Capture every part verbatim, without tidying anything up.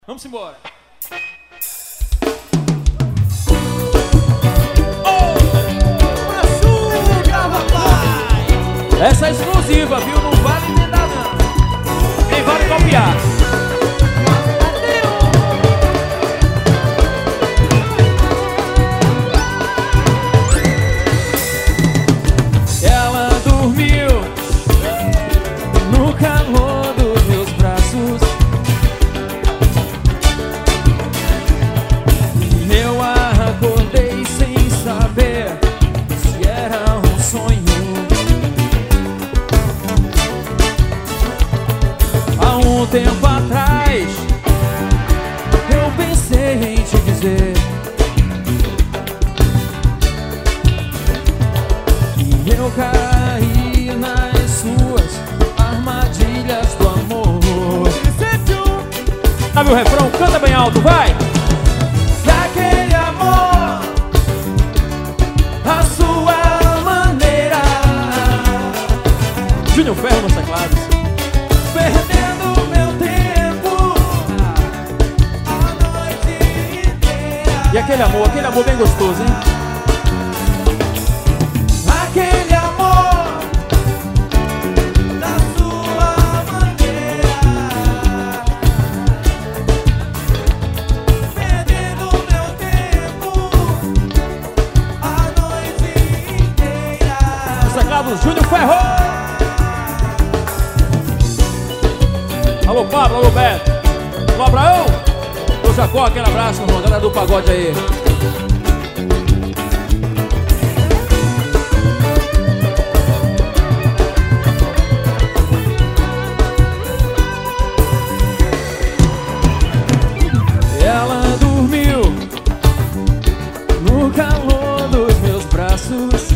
Vamos embora. Essa é exclusiva, viu? Não vale tentar não. Nem vale copiar. Ela dormiu no calor dos meus braços e eu acordei sem saber se era um sonho. Um tempo atrás eu pensei em te dizer que eu caí nas suas armadilhas do amor. Sabe o refrão? Canta bem alto, vai! Daquele amor, a sua maneira. Júnior Ferro nos teclados. Perdendo e aquele amor, aquele amor bem gostoso, hein? Aquele amor da sua maneira, perdendo meu tempo a noite inteira. Sacados, Júnior Ferro. Alô Pablo, alô Beto, alô Abraão. Ô Jacó, aquele abraço, irmão, galera do pagode aí. Ela dormiu no calor dos meus braços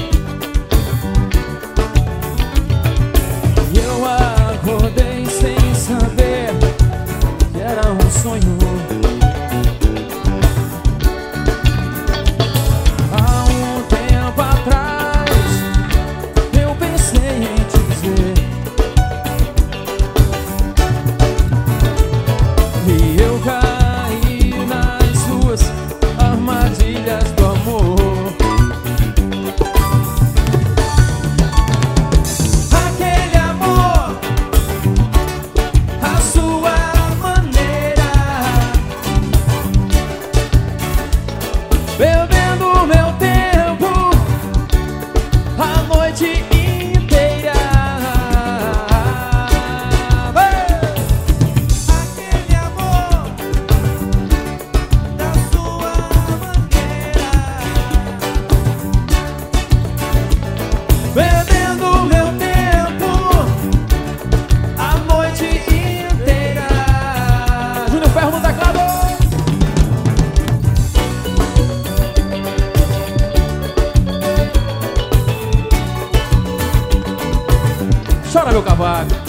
e eu acordei sem saber que era um sonho. E eu caí nas suas armadilhas do amor. Aquele amor, a sua maneira, bebendo meu tempo a noite inteira. Bebendo meu tempo a noite inteira. Júnior Ferro no teclado. Chora meu cavaco.